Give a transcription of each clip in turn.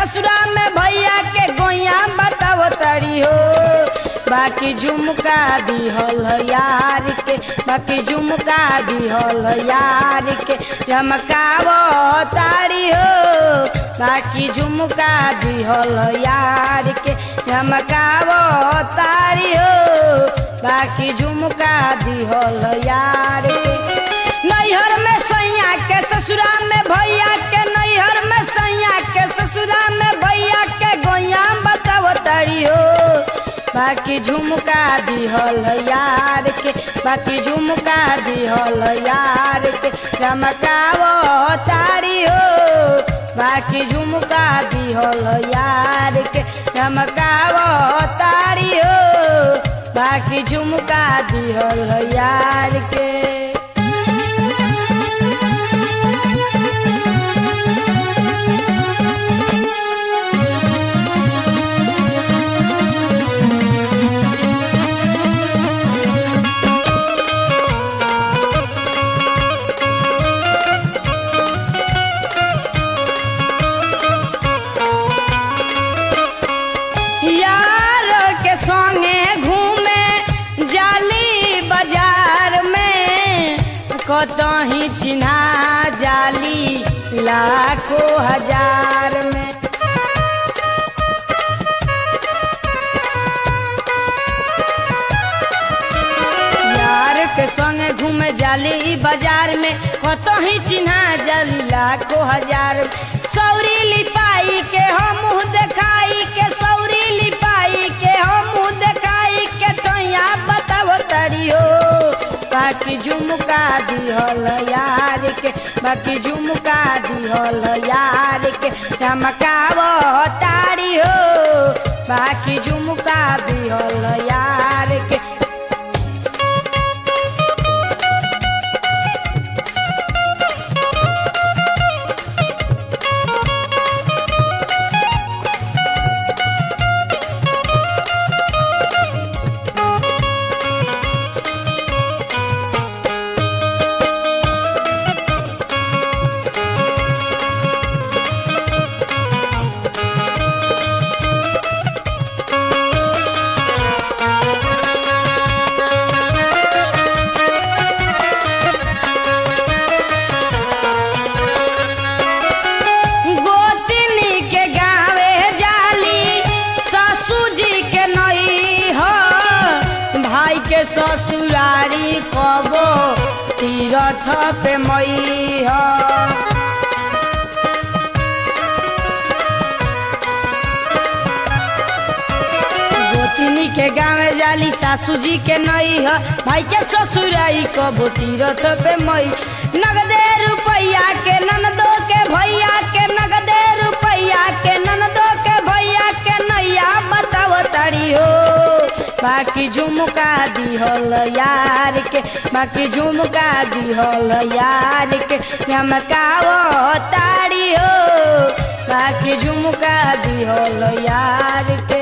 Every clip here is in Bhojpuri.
ससुरा में भैया के गोइया बताव तड़ी हो। बाकी झुमका दिहल यार के, बाकी झुमका दिहल यार के चमकाव तारी हो। बाकी झुमका दिहल यार के चमकाव तारी हो। बाकी झुमका दिहल यार के नैहर में सैया के ससुरा में भैया के, नैहर में सैया के ससुरा में भैया के गोइया बताव तारी हो। बाकी झुमका दिहल यार के, बाकी झुमका दिहल यार के चमकाव तारी हो। बाकी झुमका दिहल यार के चमकाव तारी हो। बाकी झुमका दिहल यार के। कतही चिन्हा जाली लाखों हजार में। यार के संगे घूमे जाली बाजार में, कतही चिन्हा जाली लाखों हजार में। सौरी लिपाई के हम मुँह देखाई के, सौरी लिपाई के हम मुँह देखाई के टैया बताव तड़ी हो। बाकी झुमका दिहल यार के, बाकी झुमका दिहल यार के चमकाव तारी हो। बाकी झुमका दिहल यार के। ससुरारी कबो तीरथ पे मई हो। गोतिनी के गाँव जाली सासू जी के नई हो। भाई के ससुरारी कबो तीरथ पे मई। नगदे रुपया के ननदो के भैया के, नगदे रुपया के ननदो के भैया के नैया बताव तारी हो। बाकी झुमका दिहल यार के, बाकी झुमका दिहल यार के चमकाव तारी हो। बाकी झुमका दिहल यार के।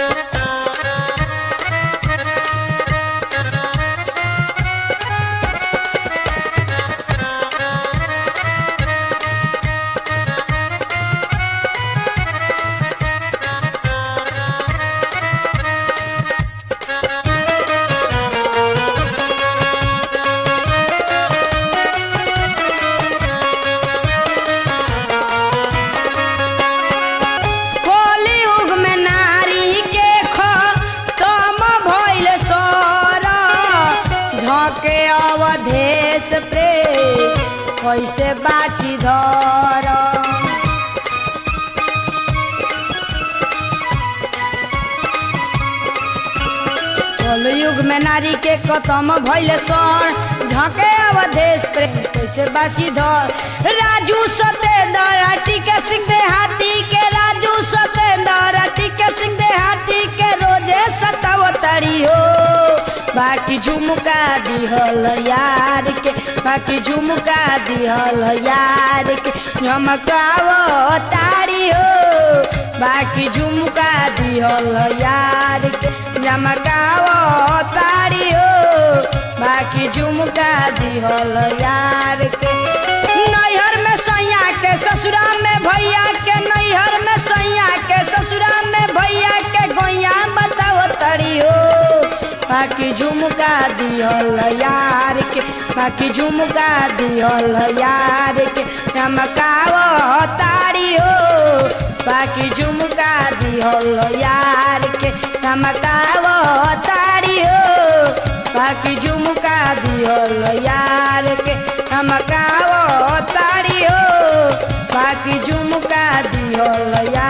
कैसे बाची धर कलयुग में नारी के खत्म भइले सर, झके अवधेश प्रेम कैसे बाची धर। राजू सतेंद्र टीके सिंह देहाती के, राजू सतेंद्र टीके सिंह देहाती के रोजे सतावतरी हो। बाकी झुमका दिहल यार के, बाकी झुमका दिहल यार के झमकाव तारी हो। बाकी झुमका दिहल यार के झमकाव तारी हो। बाकी झुमका दिहल यार के। नैहर में सैया के ससुरा में भैया के, नैहर में सैया बाकी झुमका दिहल यार के बाकी झुमका दिहल यार के चमकाव तारी हो बाकी झुमका दिहल यार के चमकाव तारी हो बाकी झुमका दिहल यार के चमकाव तारी हो बाकी झुमका दिहल यार